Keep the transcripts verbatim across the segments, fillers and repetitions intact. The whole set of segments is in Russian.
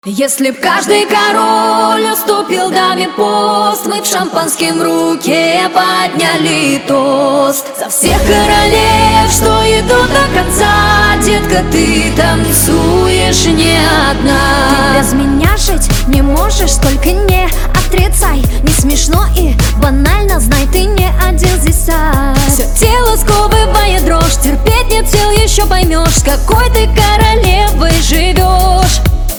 Если б каждый король уступил даме пост, мы в шампанском руке подняли тост за всех королев, что идут до конца. Детка, ты танцуешь не одна. Ты без меня жить не можешь, только не отрицай. Не смешно и банально, знай, ты не один здесь сай. Все тело сковывает дрожь, терпеть нет сил, еще поймешь, с какой ты королевой живешь.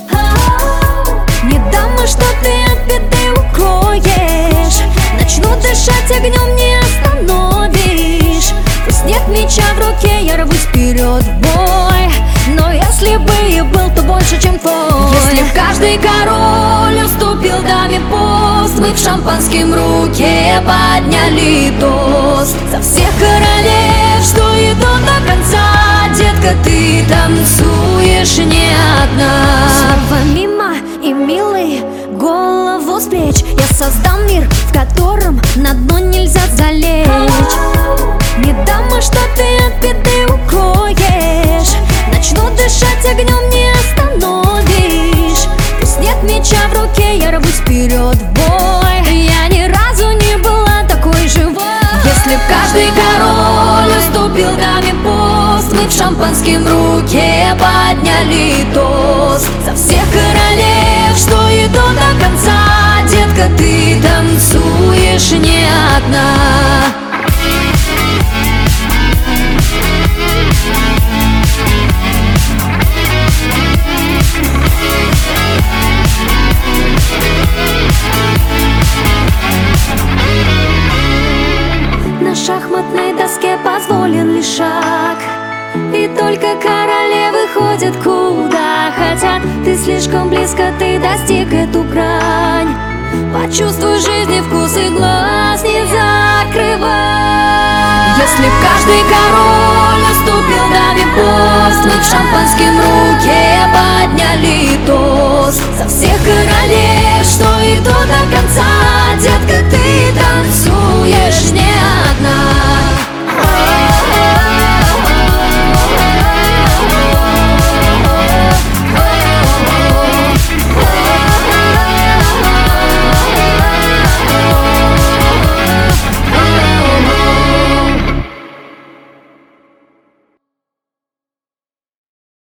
Не дам, что ты от беды укроешь. Начну дышать огнем, не остановишь. Пусть нет меча в руке, я рвусь вперед в бой. Но если бы и был, то больше, чем твой. Если б каждый король уступил даме пост, мы в шампанском руке подняли тост за всех королев, что идут до конца. Детка, ты танцуешь не одна. Снова мимо и милый голову с плеч. Я создам мир, в котором на дно нельзя залечь. Не дам, что ты от беды укроешь. Начну дышать огнем, не остановишь. Пусть нет меча в руке, я рвусь вперед в бой. Я ни разу не была такой живой. Если б каждый король уступил даме пост, мы в шампанском руке подняли тост за всех королев, что идут до конца. Детка, ты танцуешь не одна. На шахматной доске позволен лишь шаг, и только королевы ходят куда хотят. Ты слишком близко, ты достиг эту грань. Почувствуй жизни вкус и глаз не закрывай. Если б каждый король